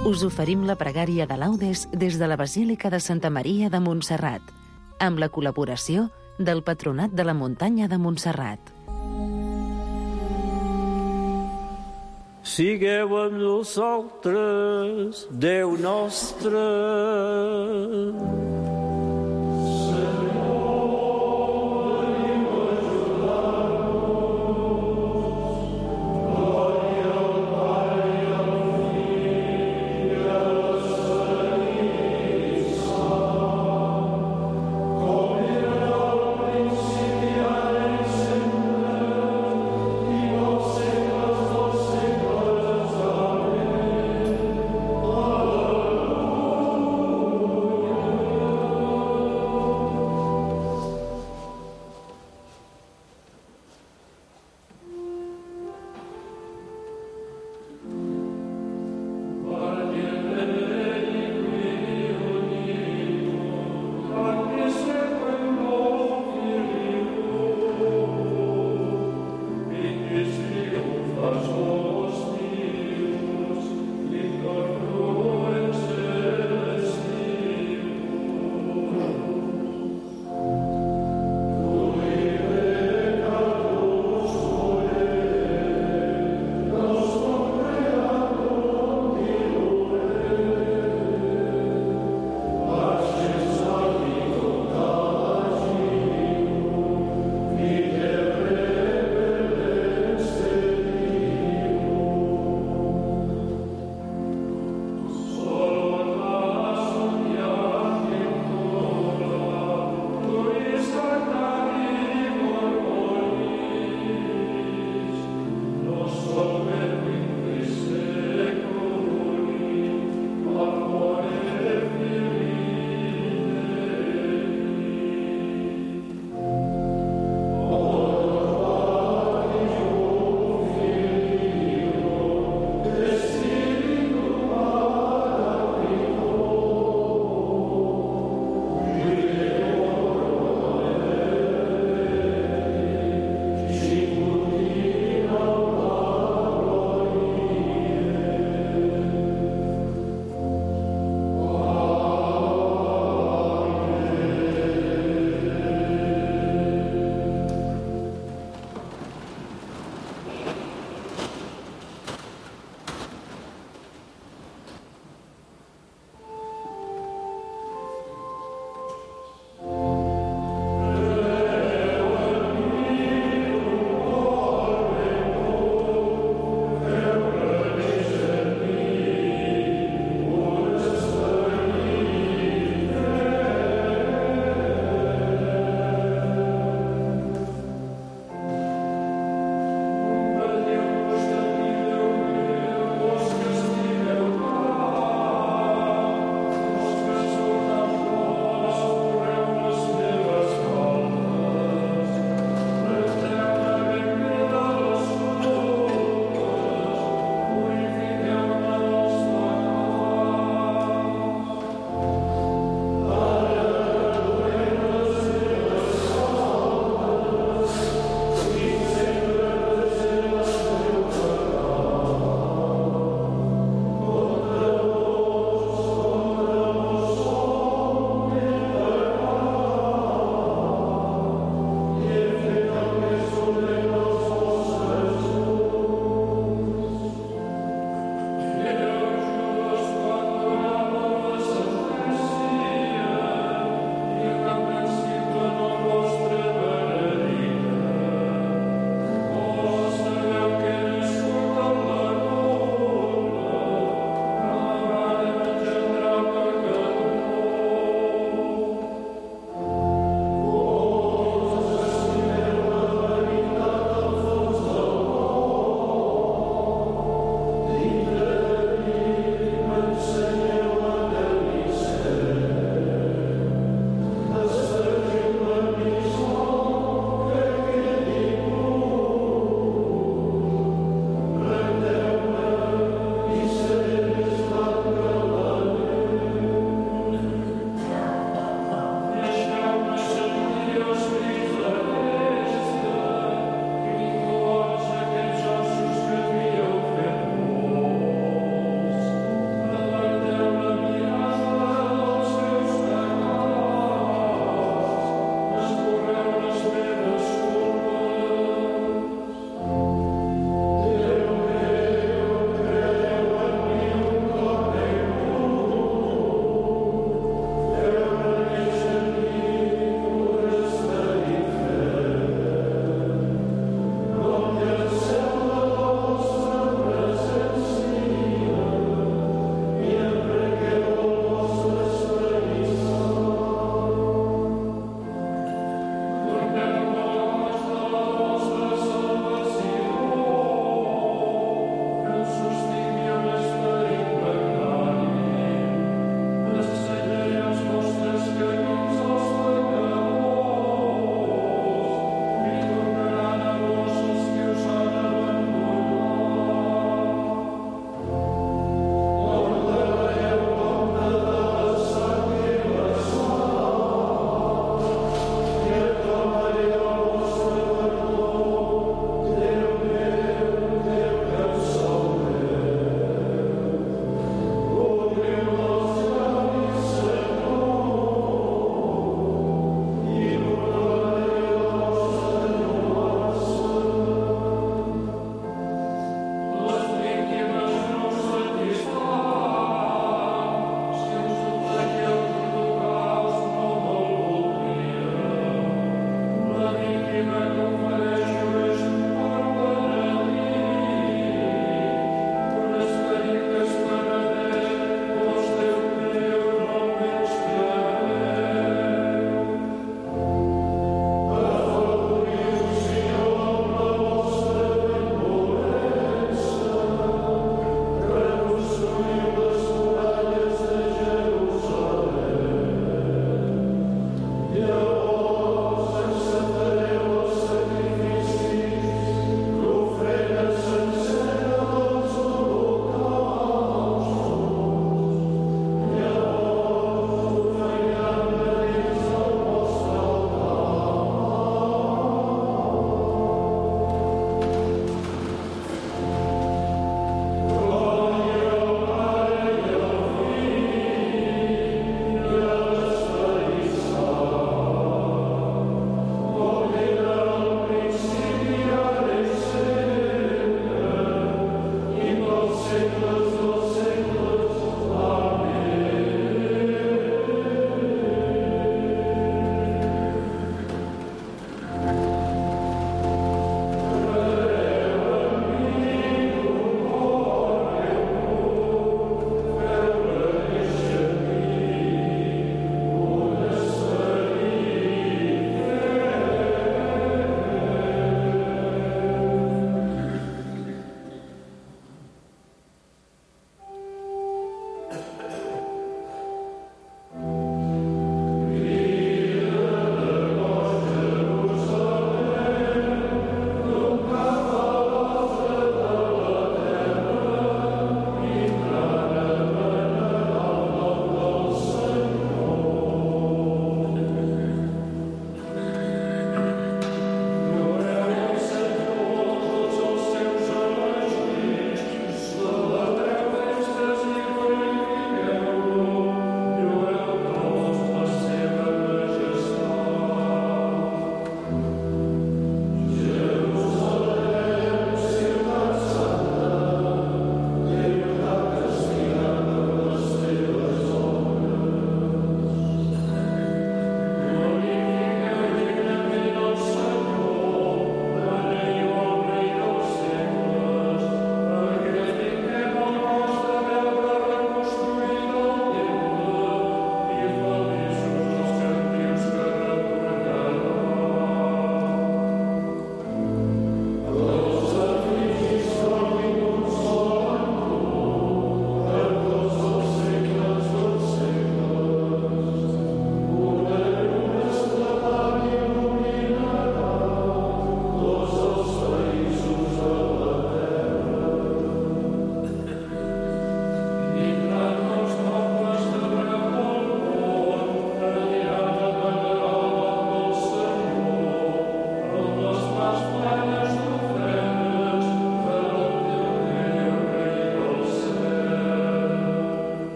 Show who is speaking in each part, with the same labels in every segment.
Speaker 1: Us oferim la pregària de laudes des de la Basílica de Santa Maria de Montserrat, amb la col·laboració del Patronat de la Muntanya de Montserrat.
Speaker 2: Sigueu amb nosaltres, Déu nostre.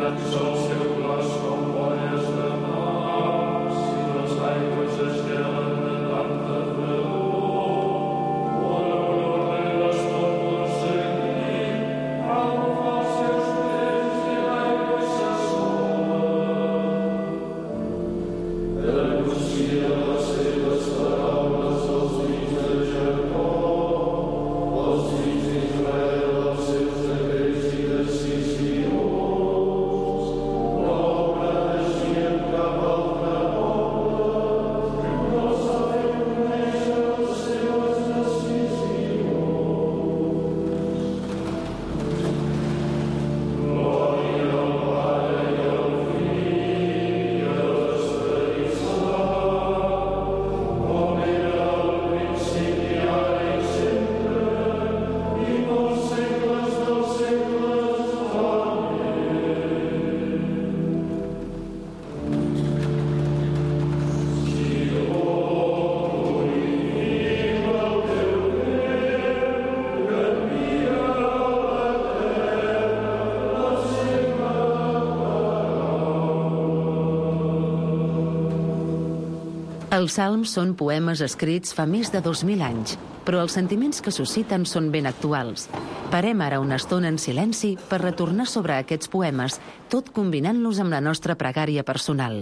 Speaker 1: Els salms són poemes escrits fa més de 2.000 anys, però els sentiments que susciten són ben actuals. Parem ara una estona en silenci per retornar sobre aquests poemes, tot combinant-los amb la nostra pregària personal.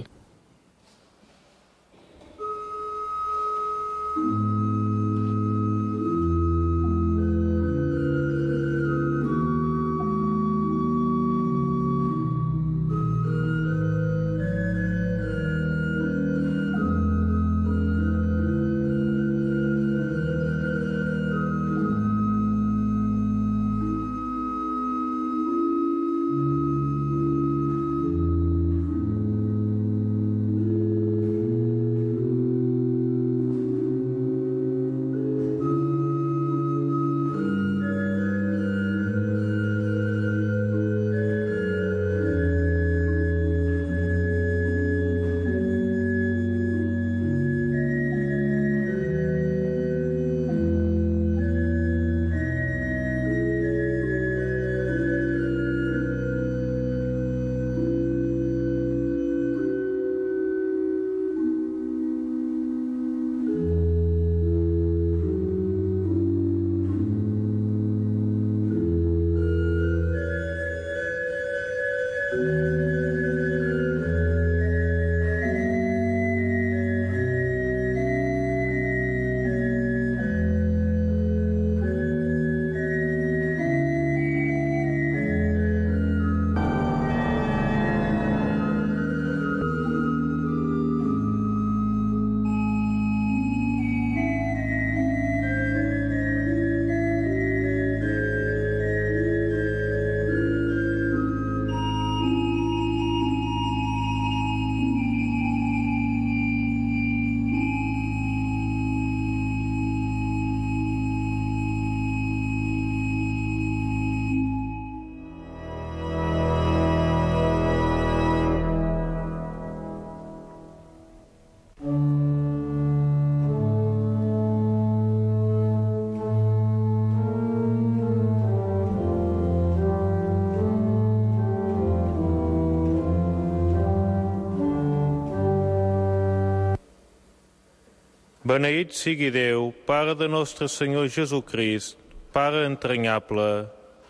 Speaker 3: Beneït sigui Déu, Pare de nostre Senyor Jesucrist, Pare entranyable,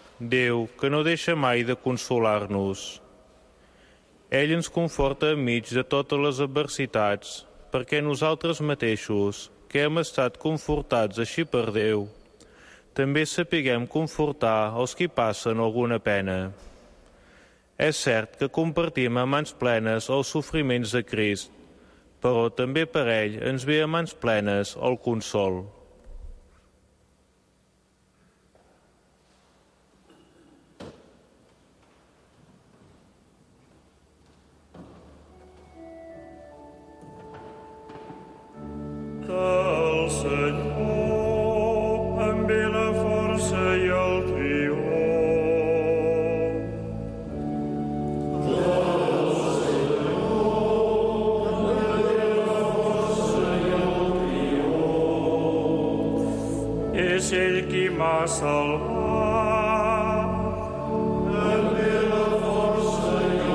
Speaker 3: Déu que no deixa mai de consolar-nos. Ell ens conforta enmig de totes les adversitats, perquè nosaltres mateixos, que hem estat confortats així per Déu, també sapiguem confortar els qui passen alguna pena. És cert que compartim a mans plenes els sofriments de Crist, però també per ell ens ve a mans plenes el consol.
Speaker 2: Que el Senyor em ve la força i el triomf. És ell qui m'ha salvat. Em ve la força i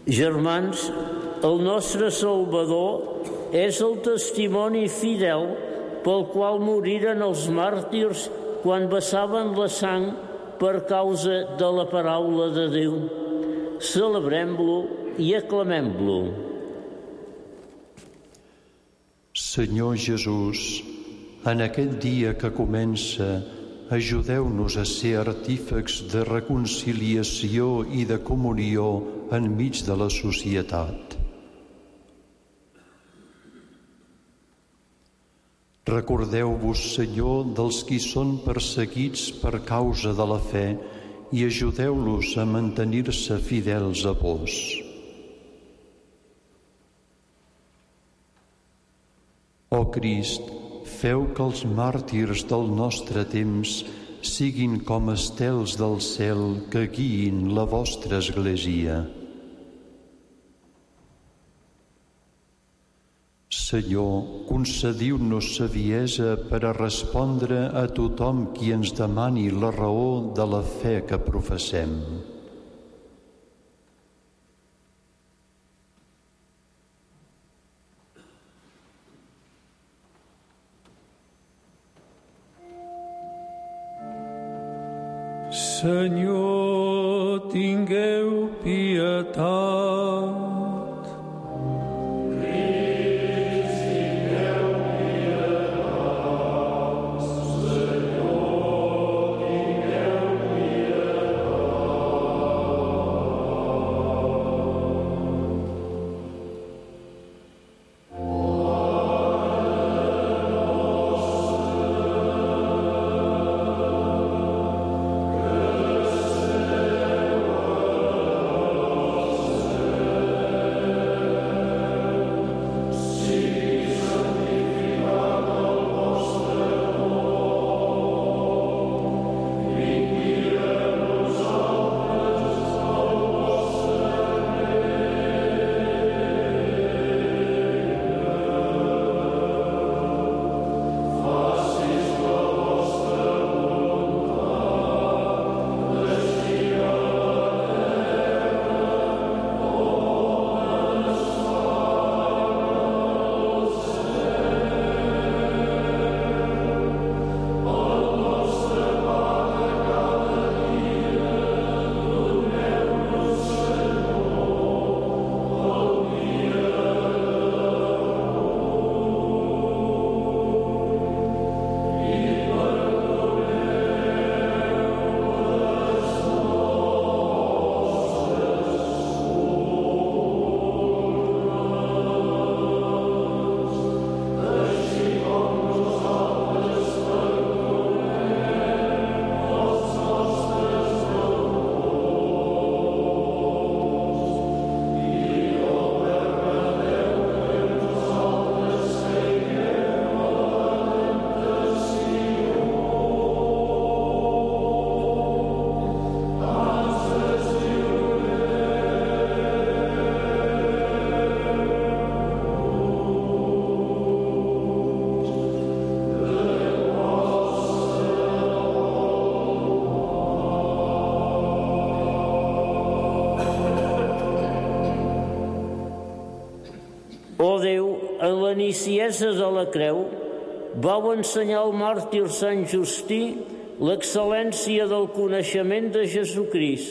Speaker 4: Germans, el nostre Salvador és el testimoni fidel pel qual moriren els màrtirs quan vessaven la sang per causa de la paraula de Déu. Celebrem-lo i aclamem-lo.
Speaker 5: Senyor Jesús, en aquest dia que comença, ajudeu-nos a ser artífex de reconciliació i de comunió enmig de la societat. Recordeu-vos, Senyor, dels qui són perseguits per causa de la fe i ajudeu-los a mantenir-se fidels a vos. Ó Crist, feu que els màrtirs del nostre temps siguin com estels del cel que guiïn la vostra Església. Senyor, concediu-nos saviesa per a respondre a tothom qui ens demani la raó de la fe que professem.
Speaker 2: Senyor, tingueu pietat.
Speaker 4: Ó Déu, en la niciesa de la creu, vau ensenyar al màrtir Sant Justí l'excel·lència del coneixement de Jesucrist.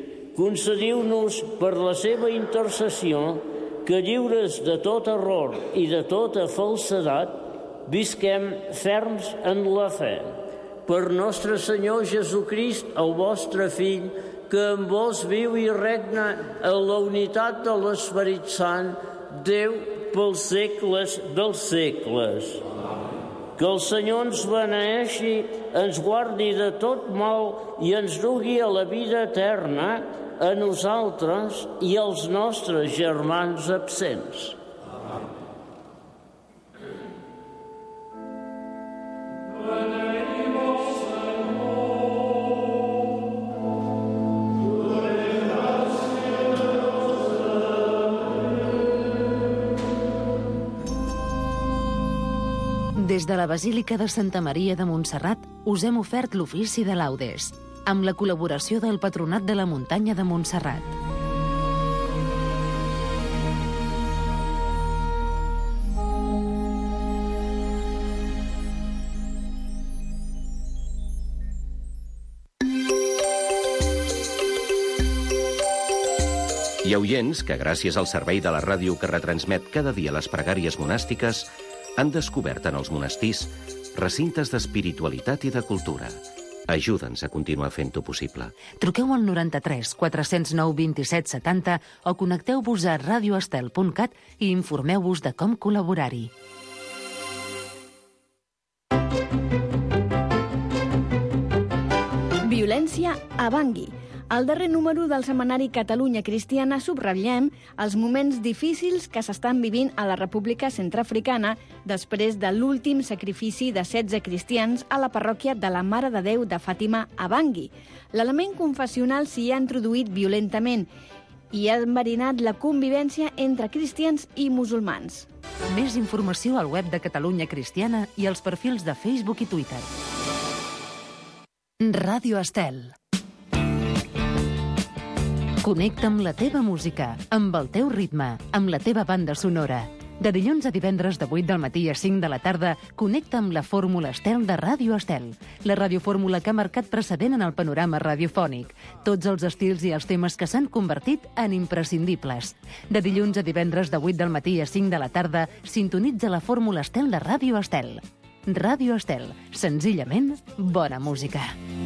Speaker 4: Concediu-nos, per la seva intercessió, que lliures de tot error i de tota falsedat, visquem ferms en la fe. Per nostre Senyor Jesucrist, el vostre Fill, que amb vos viu i regna en la unitat de l'Esperit Sant, Déu pels segles dels segles. Que el Senyor ens beneeixi, ens guardi de tot mal i ens dugui a la vida eterna, a nosaltres i als nostres germans absents.
Speaker 1: Des de la Basílica de Santa Maria de Montserrat us hem ofert l'ofici de laudes, amb la col·laboració del Patronat de la Muntanya de Montserrat.
Speaker 6: Hi ha oients que, gràcies al servei de la ràdio que retransmet cada dia les pregàries monàstiques, han descobert en els monestirs recintes d'espiritualitat i de cultura. Ajuda'ns a continuar fent-ho possible.
Speaker 1: Truqueu al 93 409 27 70 o connecteu-vos a radioestel.cat i informeu-vos de com col·laborar-hi.
Speaker 7: Violència a Bangui. Al darrer número del setmanari Catalunya Cristiana subratllem els moments difícils que s'estan vivint a la República Centreafricana després de l'últim sacrifici de 16 cristians a la parròquia de la Mare de Déu de Fàtima a Bangui. L'element confessional s'hi ha introduït violentament i ha enverinat la convivència entre cristians i musulmans.
Speaker 1: Més informació al web de Catalunya Cristiana i als perfils de Facebook i Twitter. Ràdio Estel. Connecta amb la teva música, amb el teu ritme, amb la teva banda sonora. De dilluns a divendres de 8 del matí a 5 de la tarda, connecta amb la Fórmula Estel de Ràdio Estel, la radiofórmula que ha marcat precedent en el panorama radiofònic. Tots els estils i els temes que s'han convertit en imprescindibles. De dilluns a divendres de 8 del matí a 5 de la tarda, sintonitza la Fórmula Estel de Ràdio Estel. Ràdio Estel, senzillament bona música.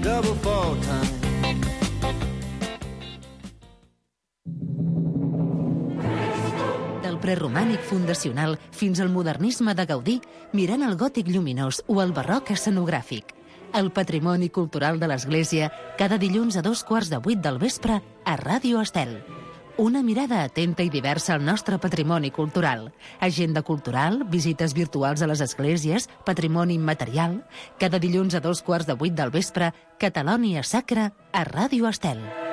Speaker 1: Del preromànic fundacional fins al modernisme de Gaudí, mirant el gòtic lluminós o el barroc escenogràfic. El patrimoni cultural de l'Església, cada dilluns a 7:15 del vespre a Ràdio Estel. Una mirada atenta i diversa al nostre patrimoni cultural. Agenda cultural, visites virtuals a les esglésies, patrimoni immaterial. Cada dilluns a 7:15 del vespre, Catalònia Sacra a Ràdio Estel.